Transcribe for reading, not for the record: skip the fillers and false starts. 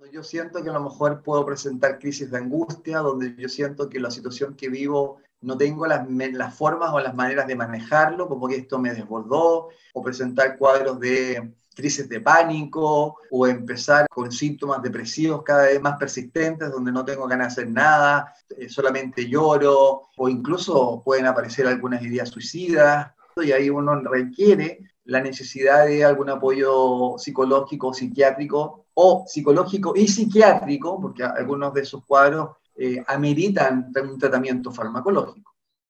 Yo siento que a lo mejor puedo presentar crisis de angustia, donde yo siento que la situación que vivo no tengo las formas o las maneras de manejarlo, como que esto me desbordó, o presentar cuadros de crisis de pánico, o empezar con síntomas depresivos cada vez más persistentes, donde no tengo ganas de hacer nada, solamente lloro, o incluso pueden aparecer algunas ideas suicidas, y ahí uno requiere la necesidad de algún apoyo psicológico, psiquiátrico, o psicológico y psiquiátrico, porque algunos de esos cuadros ameritan un tratamiento farmacológico.